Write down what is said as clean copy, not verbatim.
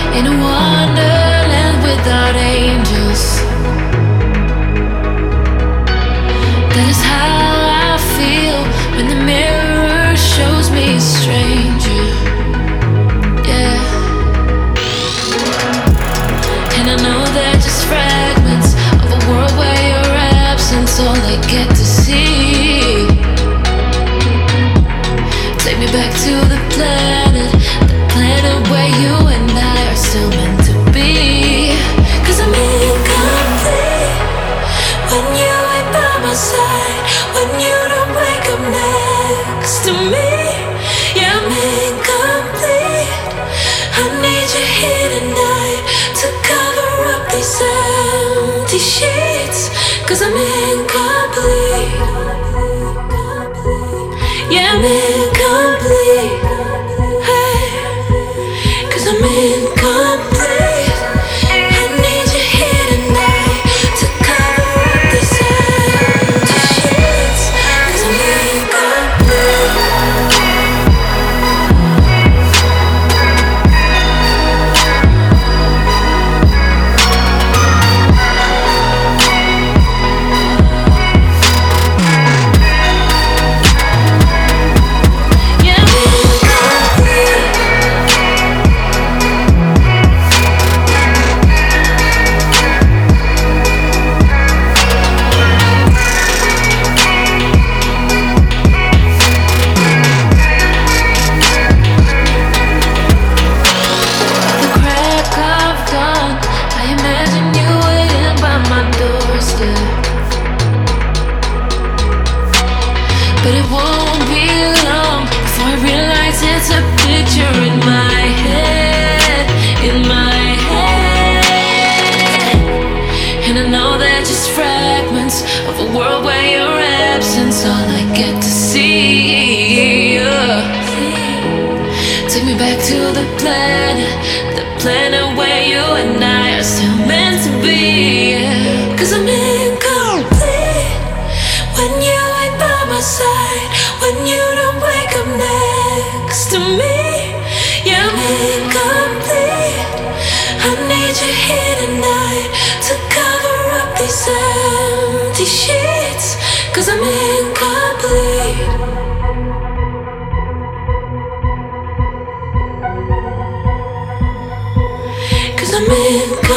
in a wonderland without angels. That is how I feel when the mirror shows me a stranger. Yeah. And I know they're just fragments of a world where your absence all I get to see. Take me back to the planet where you and I are still meant to be. 'Cause I'm incomplete when you ain't by my side, when you don't wake up next to me. Yeah, I'm incomplete. I need you here tonight to cover up these empty sheets. 'Cause I'm incomplete. Yeah, I'm incomplete. Hey, 'cause I'm incomplete. I need you here tonight to cover up these empty sheets. 'Cause I'm incomplete. But it won't be long before I realize it's a picture in my head, in my head. And I know they're just fragments of a world where your absence all I get to see. Take me back to the planet where you and I are still meant to be. 'Cause I'm incomplete when you ain't by my side, when you don't wake up next to me. Yeah, I'm incomplete. I need you here tonight to cover up these empty sheets. 'Cause I'm incomplete. Cause I'm incomplete.